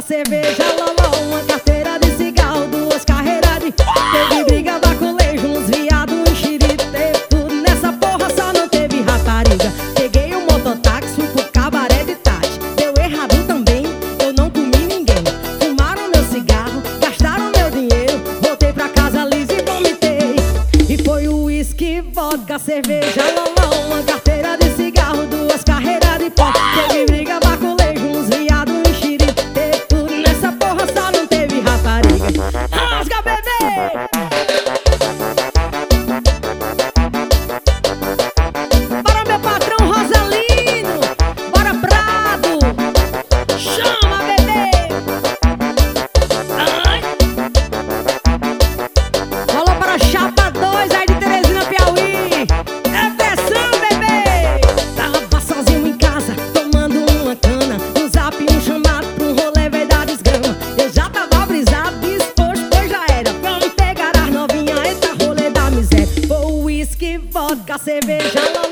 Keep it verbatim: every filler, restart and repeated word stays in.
cerveja, loló, uma carteira de cigarro, duas carreiras de... Teve briga, baculejo, uns viado, um xirite, teve tudo nessa porra, só não teve rapariga. Peguei um mototáxi, fui pro cabaré de tarde. Deu errado também, eu não comi ninguém. Fumaram meu cigarro, gastaram meu dinheiro. Voltei pra casa lisa e vomitei. E foi o uísque, vodka, cerveja, loló, uma carteira de cigarro, duas carreiras de pó. Teve briga, baculejo, uns viado, um xirite, teve tudo nessa porra, só não teve rapariga. Rasga, bebê! Bora, meu patrão Rosalino! Bora, Prado! Chama, bebê! Ai. Rolou para Chapa dois, aí de Teresina, Piauí. É pressão, bebê! Tava sozinho em casa, tomando uma cana. No zap um chamado pra um rolê, veio da desgrama. Eu já tava brisado, disposto, pois já era. Vamos pegar as novinhas, eita rolê da miséria. Foi uísque, vodka, cerveja,